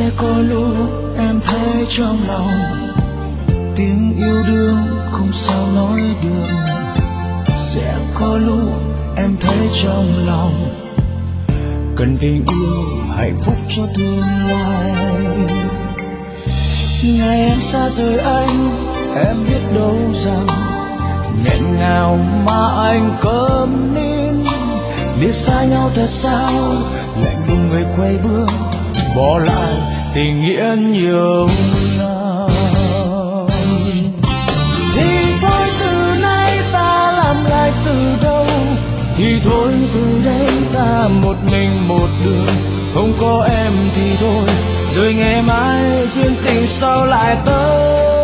Sẽ có lúc em thấy trong lòng tiếng yêu đương không sao nói được. Sẽ có lúc em thấy trong lòng cần tình yêu hạnh phúc cho tương lai. Ngày em xa rời anh, em biết đâu rằng nghẹn ngào mà anh câm nín. Lìa xa nhau thật sao, lạnh lùng người quay bước bỏ lại tình nghĩa nhiều năm. Thì thôi từ nay ta làm lại từ đầu, thì thôi từ đây ta một mình một đường. Không có em thì thôi, rồi ngày mai duyên tình sao lại tới.